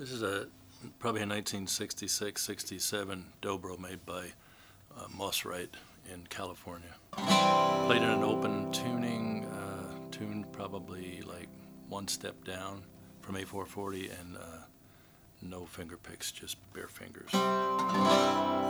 This is probably a 1966-67 dobro made by Moss Wright in California. Played in an open tuning, tuned probably like one step down from A440, and no finger picks, just bare fingers.